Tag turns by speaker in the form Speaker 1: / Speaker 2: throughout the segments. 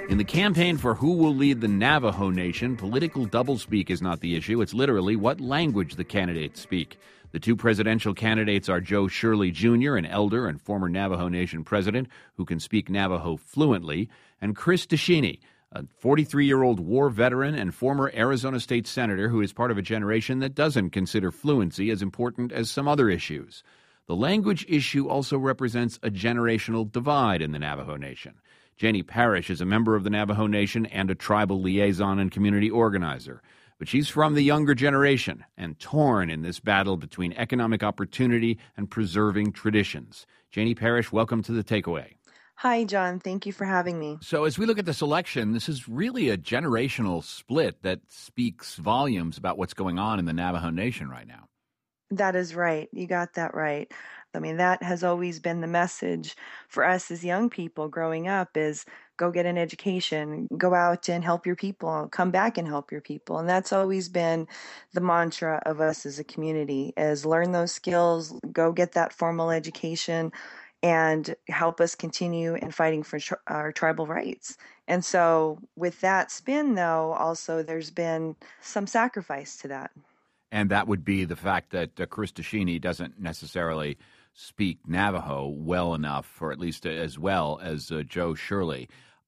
Speaker 1: In the campaign for who will lead the Navajo Nation, political doublespeak is not the issue. It's literally what language the candidates speak. The two presidential candidates are Joe Shirley Jr., an elder and former Navajo Nation president who can speak Navajo fluently, and Chris DeSheeney, a 43-year-old war veteran and former Arizona state senator who is part of a generation that doesn't consider fluency as important as some other issues. The language issue also represents a generational divide in the Navajo Nation. Jenny Parrish is a member of the Navajo Nation and a tribal liaison and community organizer. But she's from the younger generation and torn in this battle between economic opportunity and preserving traditions. Jenny Parrish, welcome to The Takeaway.
Speaker 2: Hi, John. Thank you for having me.
Speaker 1: So as we look at this election, this is really a generational split that speaks volumes about what's going on in the Navajo Nation right now.
Speaker 2: That is right. You got that right. I mean, that has always been the message for us as young people growing up is go get an education, go out and help your people, come back and help your people. And that's always been the mantra of us as a community is learn those skills, go get that formal education, and help us continue in fighting for our tribal rights. And so with that spin, though, also there's been some sacrifice to that.
Speaker 1: And that would be the fact that Chris DeSheeney doesn't necessarily speak Navajo well enough, or at least as well as Joe Shirley.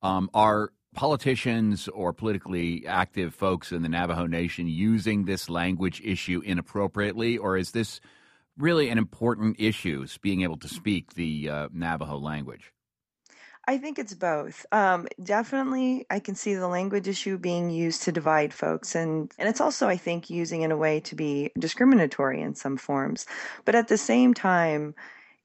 Speaker 1: Are politicians or politically active folks in the Navajo Nation using this language issue inappropriately, or is this really an important issue, being able to speak the Navajo language?
Speaker 2: I think it's both. Definitely, I can see the language issue being used to divide folks. And it's also, I think, using in a way to be discriminatory in some forms. But at the same time,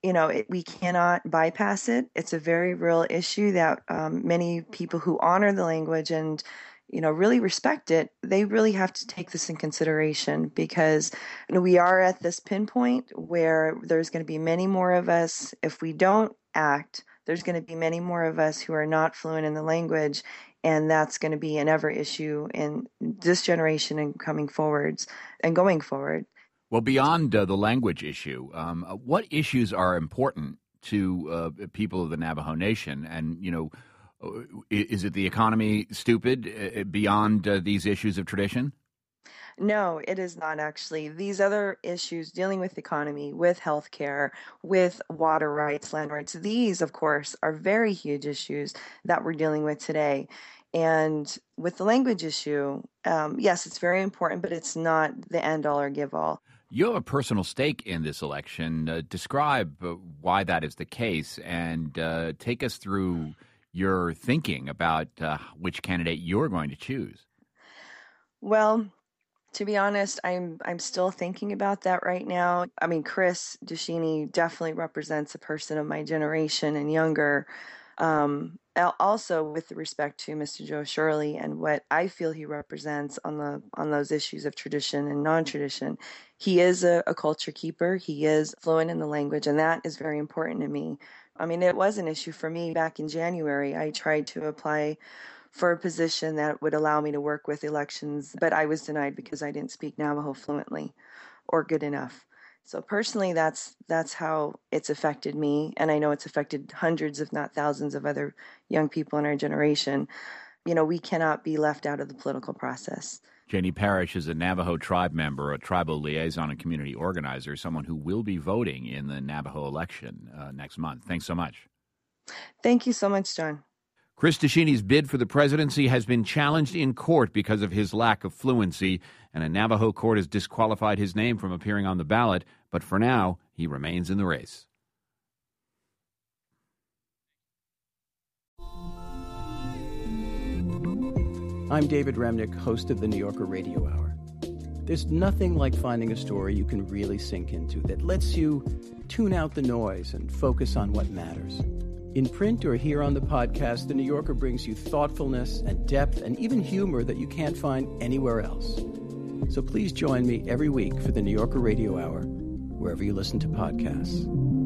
Speaker 2: we cannot bypass it. It's a very real issue that many people who honor the language and really respect it, they really have to take this in consideration because we are at this pinpoint where there's going to be many more of us. If we don't act, there's going to be many more of us who are not fluent in the language, and that's going to be an ever issue in this generation and coming forwards and going forward.
Speaker 1: Well, beyond the language issue, what issues are important to people of the Navajo Nation? And, is it the economy stupid beyond these issues of tradition?
Speaker 2: No, it is not actually. These other issues dealing with economy, with healthcare, with water rights, land rights, these, of course, are very huge issues that we're dealing with today. And with the language issue, yes, it's very important, but it's not the end all or give all.
Speaker 1: You have a personal stake in this election. Describe why that is the case and take us through your thinking about which candidate you're going to choose.
Speaker 2: Well, to be honest, I'm still thinking about that right now. I mean, Chris DeSheeney definitely represents a person of my generation and younger. Also, with respect to Mr. Joe Shirley and what I feel he represents on those issues of tradition and non-tradition, he is a culture keeper. He is fluent in the language, and that is very important to me. I mean, it was an issue for me back in January. I tried to apply for a position that would allow me to work with elections, but I was denied because I didn't speak Navajo fluently or good enough. So personally, that's how it's affected me, and I know it's affected hundreds, if not thousands, of other young people in our generation. We cannot be left out of the political process.
Speaker 1: Jenny Parrish is a Navajo tribe member, a tribal liaison and community organizer, someone who will be voting in the Navajo election next month. Thanks so much.
Speaker 2: Thank you so much, John.
Speaker 1: Chris DeSheeney's bid for the presidency has been challenged in court because of his lack of fluency, and a Navajo court has disqualified his name from appearing on the ballot, but for now, he remains in the race.
Speaker 3: I'm David Remnick, host of the New Yorker Radio Hour. There's nothing like finding a story you can really sink into that lets you tune out the noise and focus on what matters. In print or here on the podcast, The New Yorker brings you thoughtfulness and depth and even humor that you can't find anywhere else. So please join me every week for The New Yorker Radio Hour, wherever you listen to podcasts.